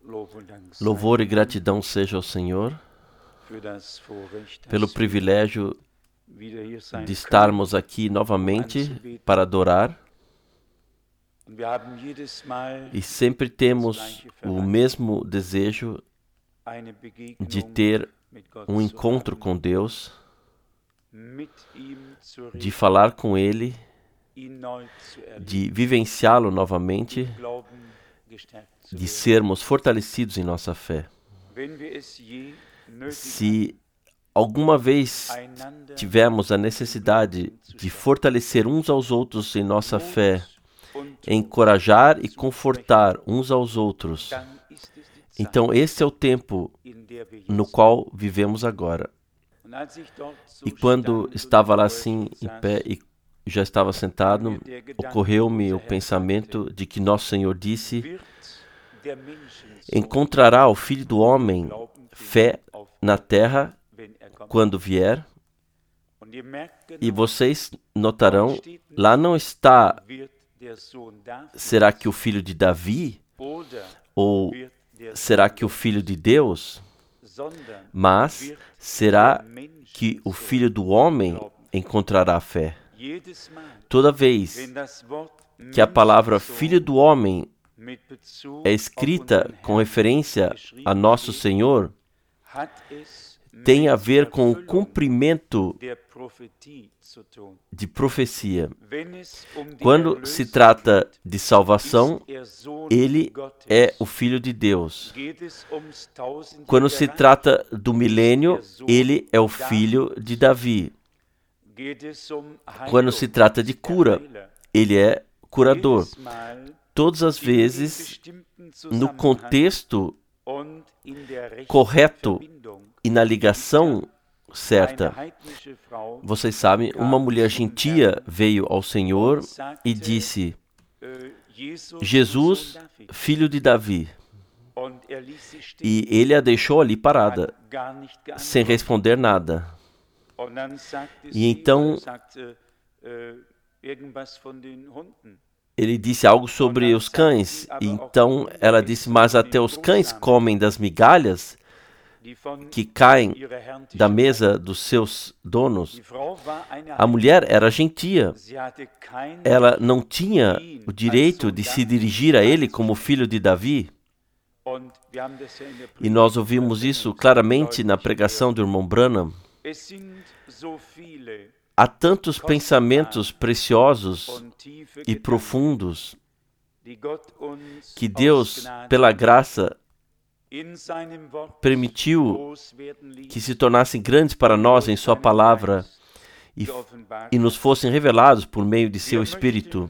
Louvor e gratidão seja ao Senhor pelo privilégio de estarmos aqui novamente para adorar. E sempre temos o mesmo desejo de ter um encontro com Deus, de falar com Ele, de vivenciá-lo novamente, de sermos fortalecidos em nossa fé. Se alguma vez tivermos a necessidade de fortalecer uns aos outros em nossa fé, encorajar e confortar uns aos outros, então esse é o tempo no qual vivemos agora. E quando estava lá assim em pé e já estava sentado, ocorreu-me o pensamento de que nosso Senhor disse: encontrará o Filho do Homem fé na terra quando vier? E vocês notarão, lá não está: será que o filho de Davi? Ou será que o filho de Deus? Mas será que o Filho do Homem encontrará fé? Toda vez que a palavra Filho do Homem é escrita com referência a nosso Senhor, tem a ver com o cumprimento de profecia. Quando se trata de salvação, Ele é o Filho de Deus. Quando se trata do milênio, Ele é o Filho de Davi. Quando se trata de cura, Ele é curador. Todas as vezes, no contexto correto e na ligação certa. Vocês sabem, uma mulher gentia veio ao Senhor e disse: Jesus, filho de Davi. E ele a deixou ali parada, sem responder nada. E então ele disse algo sobre os cães. E então ela disse: mas até os cães comem das migalhas que caem da mesa dos seus donos. A mulher era gentia. Ela não tinha o direito de se dirigir a ele como filho de Davi. E nós ouvimos isso claramente na pregação do irmão Branham. Há tantos pensamentos preciosos e profundos que Deus, pela graça, permitiu que se tornassem grandes para nós em Sua palavra e nos fossem revelados por meio de Seu Espírito.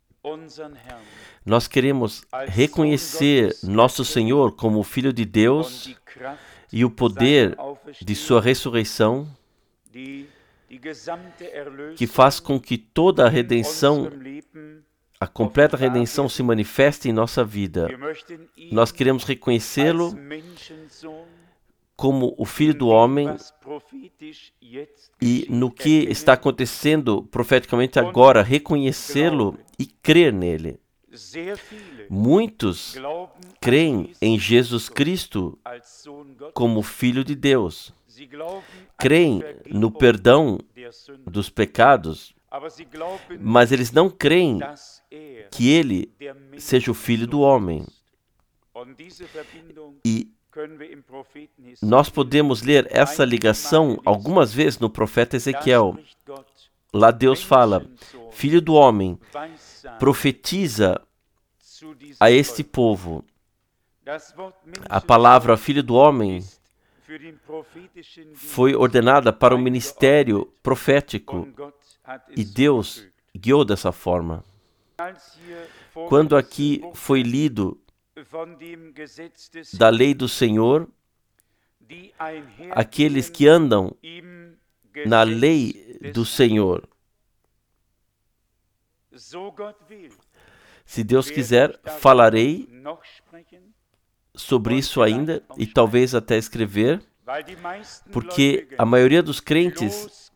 Nós queremos reconhecer nosso Senhor como o Filho de Deus e o poder de Sua ressurreição, que faz com que toda a redenção, a completa redenção se manifeste em nossa vida. Nós queremos reconhecê-lo como o Filho do Homem e no que está acontecendo profeticamente agora, reconhecê-lo e crer nele. Muitos creem em Jesus Cristo como Filho de Deus. Creem no perdão dos pecados, mas eles não creem que Ele seja o Filho do Homem. E nós podemos ler essa ligação algumas vezes no profeta Ezequiel. Lá Deus fala: Filho do Homem, profetiza a este povo. A palavra Filho do Homem foi ordenada para o ministério profético e Deus guiou dessa forma. Quando aqui foi lido da lei do Senhor, aqueles que andam na lei do Senhor, se Deus quiser, falarei sobre isso ainda e talvez até escrever, porque a maioria dos crentes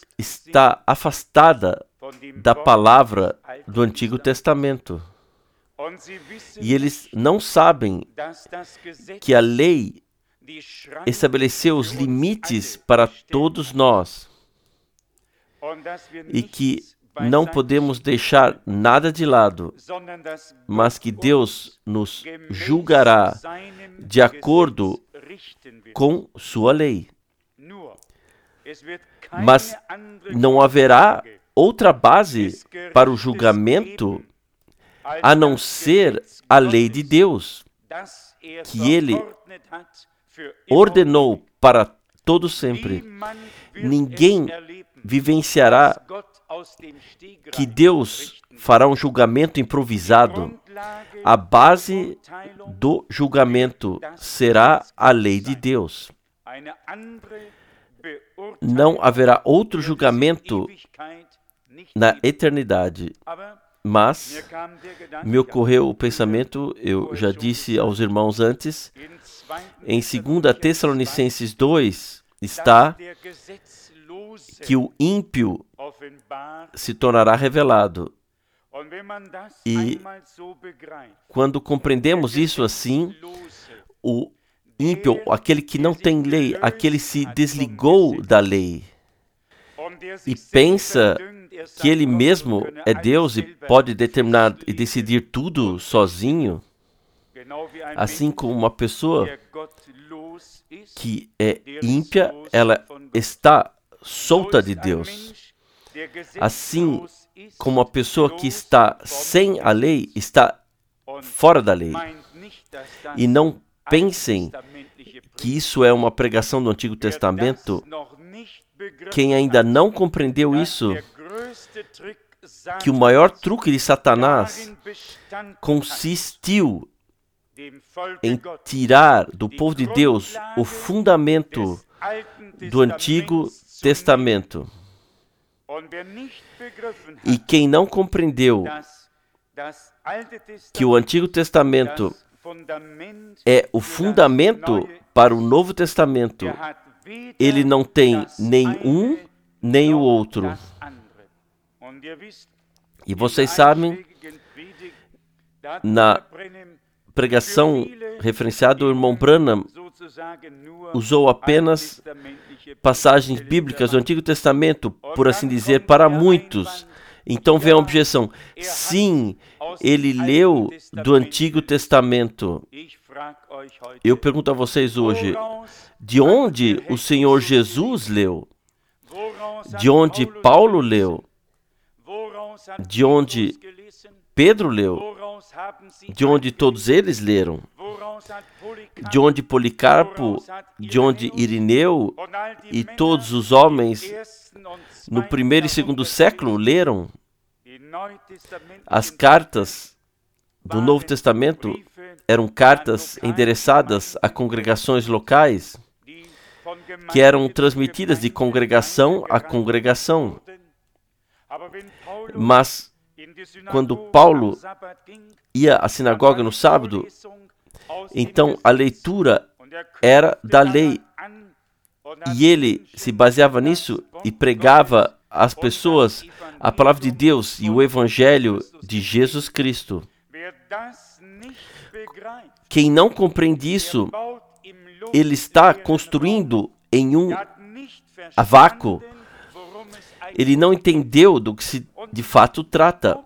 está afastada da palavra do Antigo Testamento. E eles não sabem que a lei estabeleceu os limites para todos nós e que não podemos deixar nada de lado, mas que Deus nos julgará de acordo com sua lei. Mas não haverá outra base para o julgamento a não ser a lei de Deus, que Ele ordenou para todo sempre. Ninguém vivenciará que Deus fará um julgamento improvisado. A base do julgamento será a lei de Deus. Não haverá outro julgamento na eternidade. Mas me ocorreu o pensamento, eu já disse aos irmãos antes, em 2 Tessalonicenses 2 está que o ímpio se tornará revelado. E quando compreendemos isso assim, o ímpio, aquele que não tem lei, aquele se desligou da lei e pensa que ele mesmo é Deus e pode determinar e decidir tudo sozinho, assim como uma pessoa que é ímpia, ela está solta de Deus. Assim como a pessoa que está sem a lei está fora da lei. E não pensem que isso é uma pregação do Antigo Testamento. Quem ainda não compreendeu isso, que o maior truque de Satanás consistiu em tirar do povo de Deus o fundamento do Antigo Testamento. E quem não compreendeu que o Antigo Testamento é o fundamento para o Novo Testamento, ele não tem nem um nem o outro. E vocês sabem, na pregação referenciada, o irmão Branham usou apenas passagens bíblicas do Antigo Testamento, por assim dizer, para muitos. Então vem a objeção. Sim, ele leu do Antigo Testamento. Eu pergunto a vocês hoje, de onde o Senhor Jesus leu? De onde Paulo leu? De onde Pedro leu? De onde todos eles leram? De onde Policarpo, de onde Irineu e todos os homens no primeiro e segundo século leram? As cartas do Novo Testamento eram cartas endereçadas a congregações locais, que eram transmitidas de congregação a congregação. Mas quando Paulo ia à sinagoga no sábado, então a leitura era da lei. E ele se baseava nisso e pregava às pessoas a palavra de Deus e o evangelho de Jesus Cristo. Quem não compreende isso, ele está construindo em um vácuo. Ele não entendeu do que se de fato trata.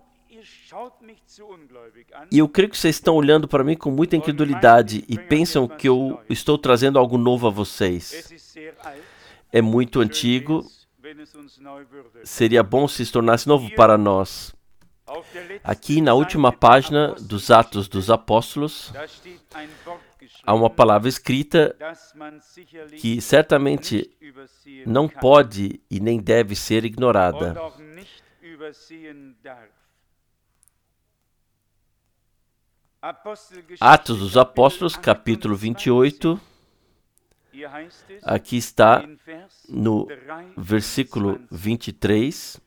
E eu creio que vocês estão olhando para mim com muita incredulidade e pensam que eu estou trazendo algo novo a vocês. É muito antigo. Seria bom se se tornasse novo para nós. Aqui na última página dos Atos dos Apóstolos, há uma palavra escrita que certamente não pode e nem deve ser ignorada. Atos dos Apóstolos, capítulo 28, aqui está no versículo 23,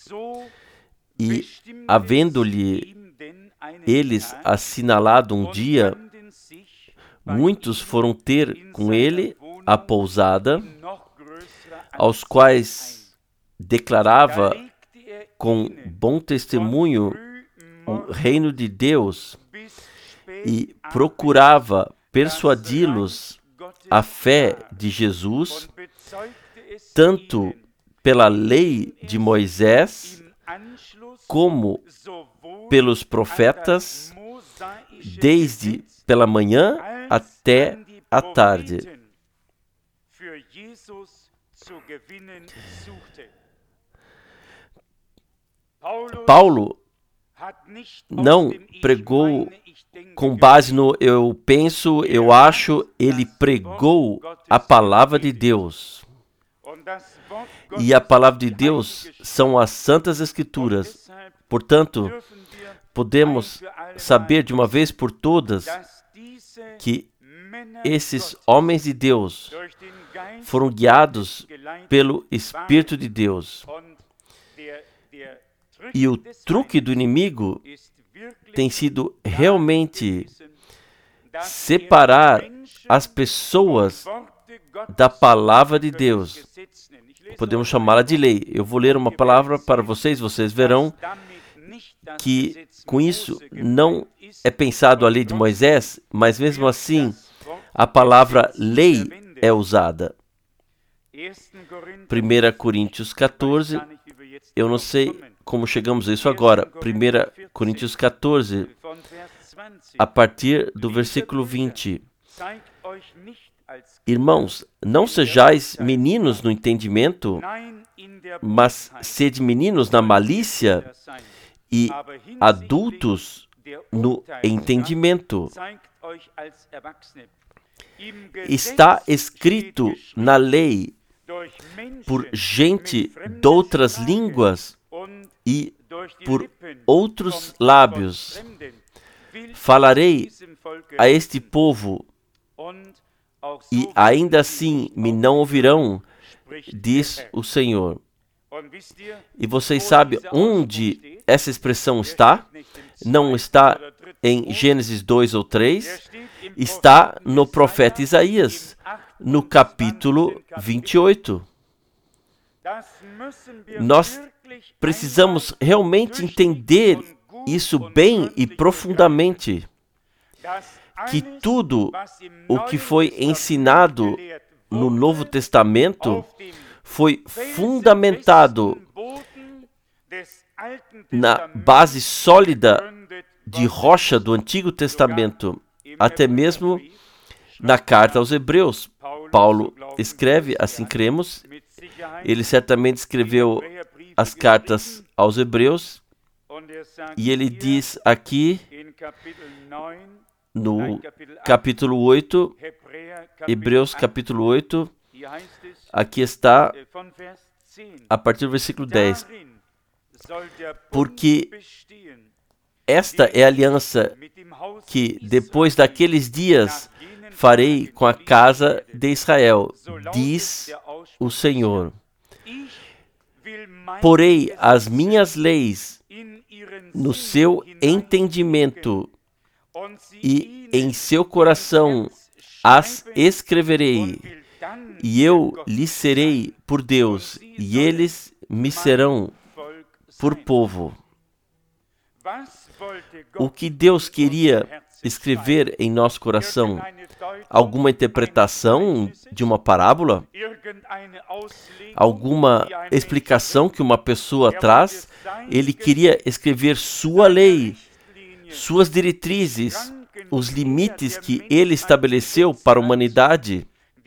e havendo-lhe eles assinalado um dia, muitos foram ter com ele a pousada, aos quais declarava com bom testemunho o reino de Deus e procurava persuadi-los à fé de Jesus, tanto pela lei de Moisés, como pelos profetas, desde pela manhã até a tarde. Paulo não pregou com base no eu penso, eu acho, ele pregou a palavra de Deus. E a palavra de Deus são as Santas Escrituras. Portanto, podemos saber de uma vez por todas que esses homens de Deus foram guiados pelo Espírito de Deus. E o truque do inimigo tem sido realmente separar as pessoas da palavra de Deus. Podemos chamá-la de lei. Eu vou ler uma palavra para vocês, vocês verão que com isso não é pensado a lei de Moisés, mas mesmo assim a palavra lei é usada. 1 Coríntios 14, eu não sei como chegamos a isso agora. 1 Coríntios 14, a partir do versículo 20. Irmãos, não sejais meninos no entendimento, mas sede meninos na malícia e adultos no entendimento. Está escrito na lei por gente de outras línguas e por outros lábios. Falarei a este povo e ainda assim me não ouvirão, diz o Senhor. E vocês sabem onde essa expressão está? Não está em Gênesis 2 ou 3, está no profeta Isaías, no capítulo 28. Nós precisamos realmente entender isso bem e profundamente, que tudo o que foi ensinado no Novo Testamento foi fundamentado na base sólida de rocha do Antigo Testamento, até mesmo na carta aos Hebreus. Paulo escreve, assim cremos, ele certamente escreveu as cartas aos Hebreus, e ele diz aqui no capítulo 8, Hebreus capítulo 8, aqui está, a partir do versículo 10. Porque esta é a aliança que, depois daqueles dias, farei com a casa de Israel, diz o Senhor. Porei as minhas leis no seu entendimento e em seu coração as escreverei, e eu lhes serei por Deus, e eles me serão por povo. O que Deus queria escrever em nosso coração? Alguma interpretação de uma parábola? Alguma explicação que uma pessoa traz? Ele queria escrever sua lei, suas diretrizes, os limites que ele estabeleceu para a humanidade.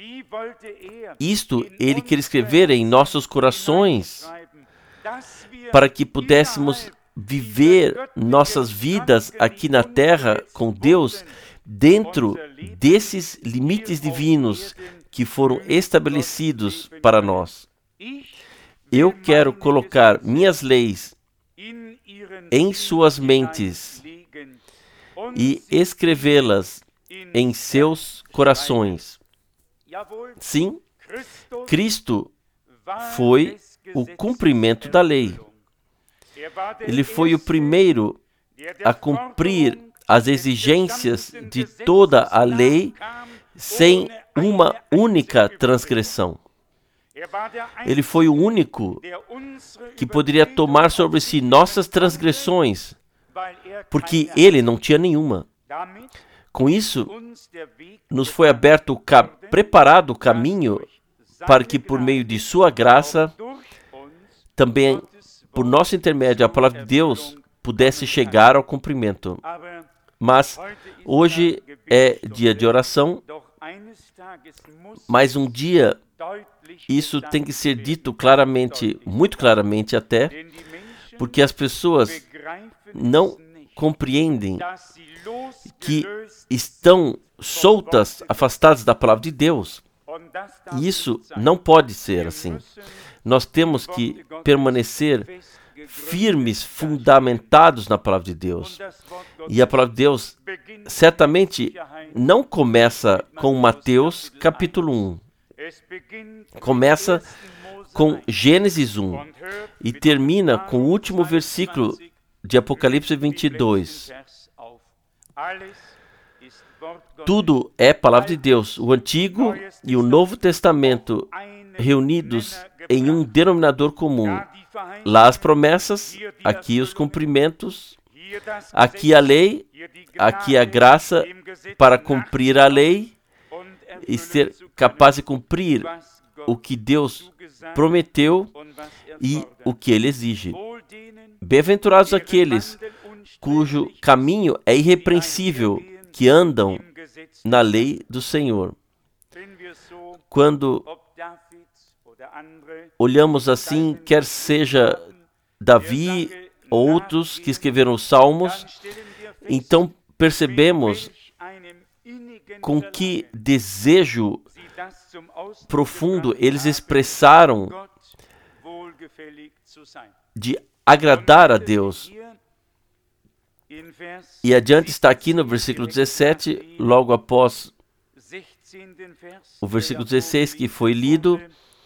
Isto ele queria escrever em nossos corações, para que pudéssemos viver nossas vidas aqui na terra com Deus dentro desses limites divinos que foram estabelecidos para nós. Eu quero colocar minhas leis em suas mentes e escrevê-las em seus corações. Sim, Cristo foi o cumprimento da lei. Ele foi o primeiro a cumprir as exigências de toda a lei sem uma única transgressão. Ele foi o único que poderia tomar sobre si nossas transgressões, porque ele não tinha nenhuma. Com isso, nos foi aberto, preparado o caminho para que por meio de sua graça, também por nosso intermédio, a palavra de Deus pudesse chegar ao cumprimento. Mas hoje é dia de oração, mas um dia isso tem que ser dito claramente, muito claramente até, porque as pessoas não compreendem que estão soltas, afastadas da palavra de Deus. E isso não pode ser assim. Nós temos que permanecer firmes, fundamentados na palavra de Deus. E a palavra de Deus certamente não começa com Mateus capítulo 1. Começa com Gênesis 1 e termina com o último versículo de Apocalipse 22. Tudo é palavra de Deus, o Antigo e o Novo Testamento reunidos em um denominador comum. Lá as promessas, aqui os cumprimentos, aqui a lei, aqui a graça para cumprir a lei e ser capaz de cumprir o que Deus prometeu e o que Ele exige. Bem-aventurados aqueles cujo caminho é irrepreensível, que andam na lei do Senhor. Quando olhamos assim, quer seja Davi ou outros que escreveram os Salmos, então percebemos com que desejo profundo eles expressaram de agradar a Deus. E adiante está aqui no versículo 17, logo após o versículo 16 que foi lido,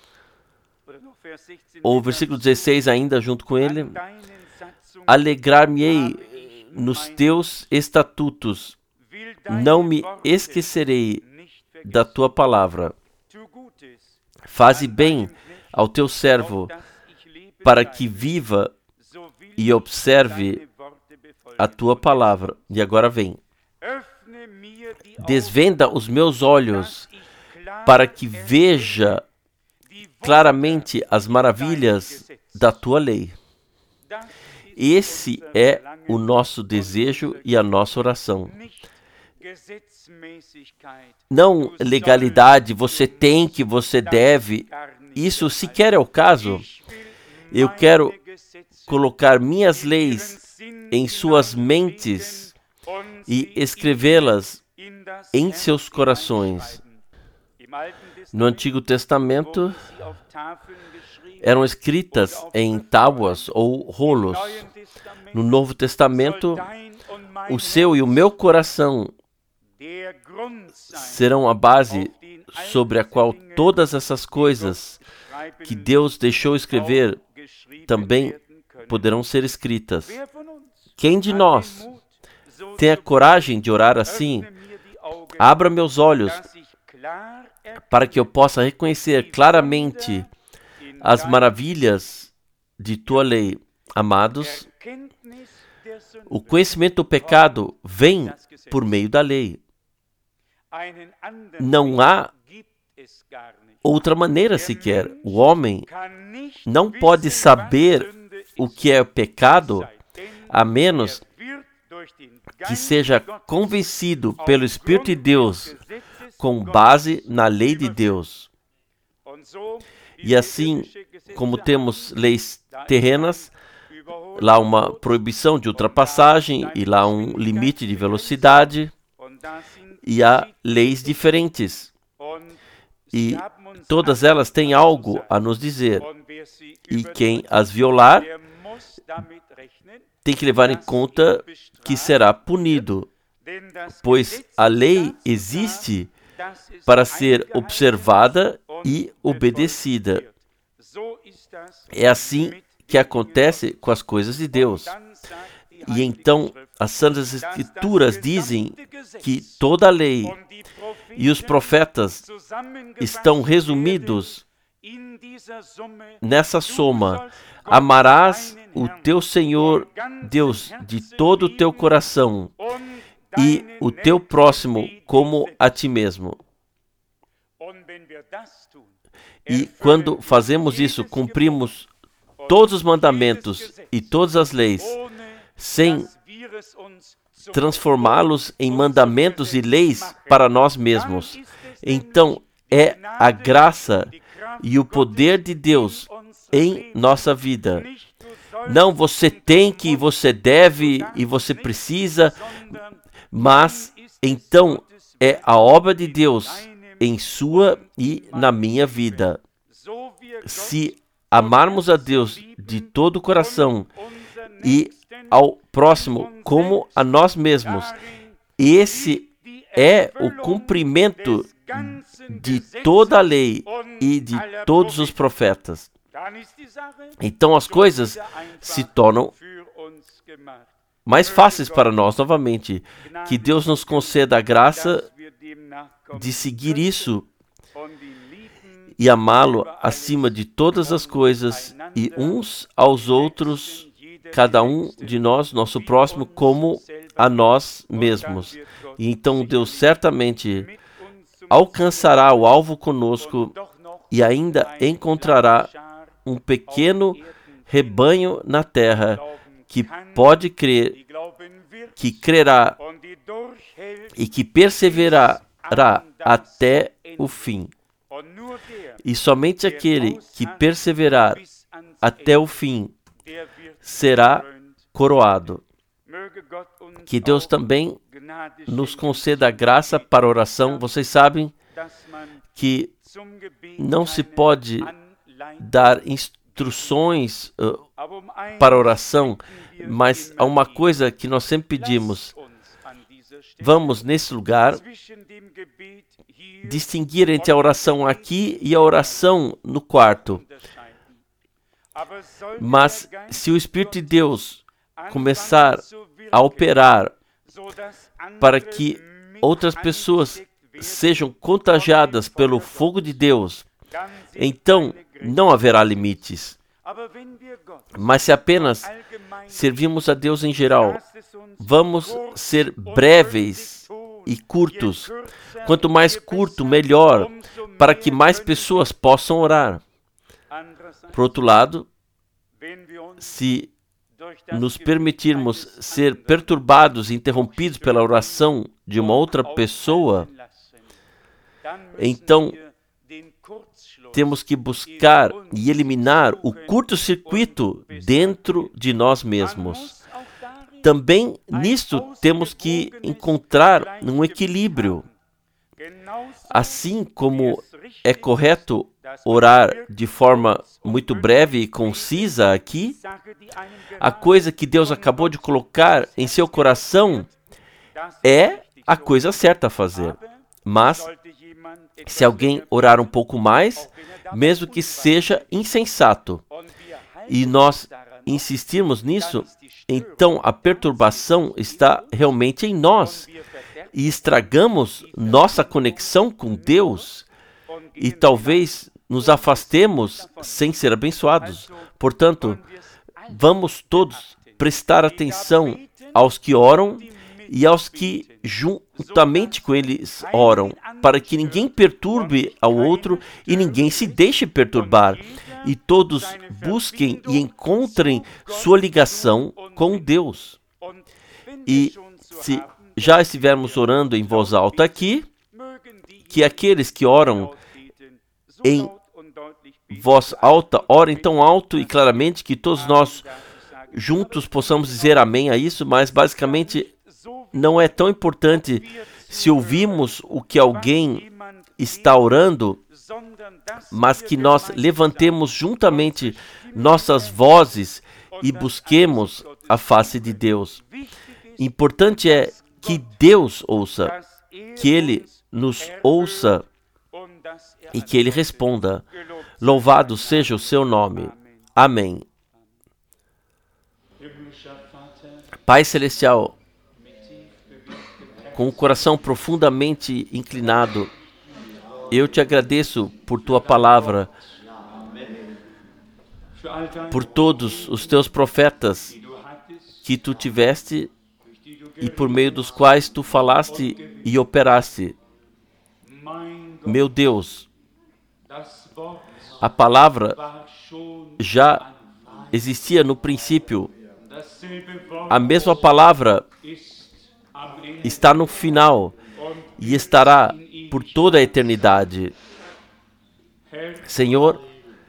ou o versículo 16 ainda junto com ele: alegrar-me-ei nos teus estatutos, não me esquecerei da tua palavra. Faze bem ao teu servo, para que viva e observe a tua palavra. E agora vem: desvenda os meus olhos, para que veja claramente as maravilhas da tua lei. Esse é o nosso desejo e a nossa oração. Não legalidade, você tem que, você deve. Isso sequer é o caso. Eu quero colocar minhas leis em suas mentes e escrevê-las em seus corações. No Antigo Testamento, eram escritas em tábuas ou rolos. No Novo Testamento, o seu e o meu coração serão a base sobre a qual todas essas coisas que Deus deixou escrever também poderão ser escritas. Quem de nós tem a coragem de orar assim? Abra meus olhos para que eu possa reconhecer claramente as maravilhas de tua lei. Amados, o conhecimento do pecado vem por meio da lei. Não há outra maneira sequer. O homem não pode saber o que é pecado a menos que seja convencido pelo Espírito de Deus com base na lei de Deus. E assim como temos leis terrenas, lá uma proibição de ultrapassagem e lá um limite de velocidade, e há leis diferentes. E todas elas têm algo a nos dizer. E quem as violar tem que levar em conta que será punido, pois a lei existe para ser observada e obedecida. É assim que acontece com as coisas de Deus. E então as Santas Escrituras dizem que toda a lei e os profetas estão resumidos nessa soma. Amarás o teu Senhor Deus de todo o teu coração e o teu próximo como a ti mesmo. E quando fazemos isso, cumprimos todos os mandamentos e todas as leis, sem transformá-los em mandamentos e leis para nós mesmos. Então, é a graça e o poder de Deus em nossa vida. Não você tem que, você deve e você precisa, mas então é a obra de Deus em sua e na minha vida. Se amarmos a Deus de todo o coração e ao próximo como a nós mesmos, esse é o cumprimento de toda a lei e de todos os profetas. Então as coisas se tornam mais fáceis para nós novamente. Que Deus nos conceda a graça de seguir isso e amá-lo acima de todas as coisas e uns aos outros, cada um de nós, nosso próximo, como a nós mesmos. E então Deus certamente alcançará o alvo conosco e ainda encontrará um pequeno rebanho na terra que pode crer, que crerá e que perseverará até o fim. E somente aquele que perseverar até o fim será coroado. Que Deus também nos conceda a graça para a oração. Vocês sabem que não se pode dar instruções para a oração, mas há uma coisa que nós sempre pedimos. Vamos, nesse lugar, distinguir entre a oração aqui e a oração no quarto. Mas se o Espírito de Deus começar a operar para que outras pessoas sejam contagiadas pelo fogo de Deus, então não haverá limites. Mas se apenas servimos a Deus em geral, vamos ser breves e curtos. Quanto mais curto, melhor, para que mais pessoas possam orar. Por outro lado, se nos permitirmos ser perturbados e interrompidos pela oração de uma outra pessoa, então temos que buscar e eliminar o curto-circuito dentro de nós mesmos. Também nisto temos que encontrar um equilíbrio. Assim como é correto orar de forma muito breve e concisa aqui, a coisa que Deus acabou de colocar em seu coração é a coisa certa a fazer. Mas, se alguém orar um pouco mais, mesmo que seja insensato, e nós insistirmos nisso, então a perturbação está realmente em nós e estragamos nossa conexão com Deus e talvez nos afastemos sem ser abençoados. Portanto, vamos todos prestar atenção aos que oram e aos que juntamente com eles oram, para que ninguém perturbe ao outro e ninguém se deixe perturbar, e todos busquem e encontrem sua ligação com Deus. E se já estivermos orando em voz alta aqui, que aqueles que oram em voz alta, orem tão alto e claramente que todos nós juntos possamos dizer amém a isso, mas basicamente não é tão importante se ouvimos o que alguém está orando, mas que nós levantemos juntamente nossas vozes e busquemos a face de Deus. Importante é que Deus ouça, que Ele nos ouça e que Ele responda. Louvado seja o seu nome. Amém. Pai Celestial, com o coração profundamente inclinado, eu te agradeço por tua palavra. por todos os teus profetas que tu tiveste e por meio dos quais tu falaste e operaste. Meu Deus, a palavra já existia no princípio. A mesma palavra está no final e estará por toda a eternidade. Senhor,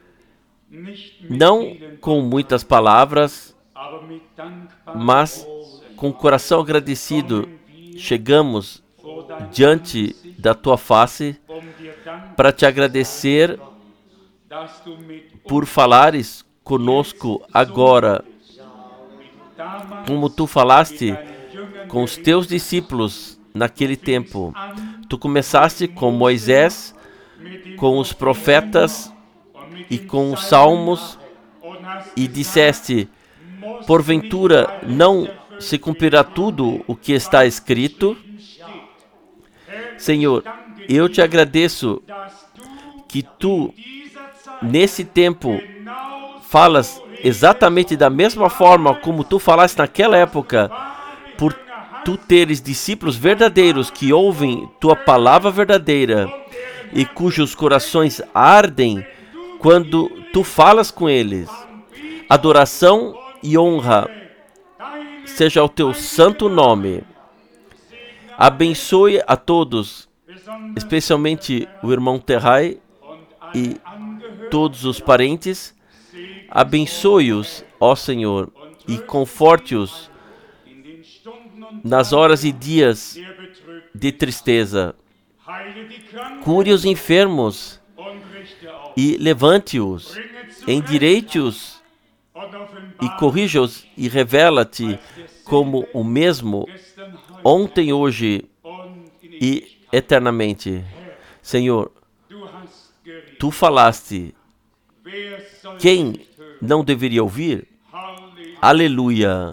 não com muitas palavras, mas com o coração agradecido, chegamos diante da tua face para te agradecer por falares conosco agora, como tu falaste com os teus discípulos naquele tempo. Tu começaste com Moisés, com os profetas e com os salmos e disseste: porventura não se cumprirá tudo o que está escrito? Senhor, eu te agradeço que tu, nesse tempo, falas exatamente da mesma forma como tu falaste naquela época, por tu teres discípulos verdadeiros que ouvem tua palavra verdadeira e cujos corações ardem quando tu falas com eles. Adoração e honra seja o teu santo nome. Abençoe a todos, especialmente o irmão Terrai e todos os parentes. Abençoe-os, ó Senhor, e conforte-os nas horas e dias de tristeza. Cure os enfermos e levante-os, endireite-os e corrija-os e revela-te como o mesmo ontem, hoje e eternamente. Senhor, tu falaste. Quem não deveria ouvir? Aleluia!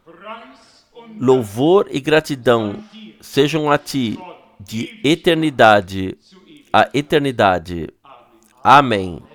Louvor e gratidão sejam a ti de eternidade a eternidade. Amém.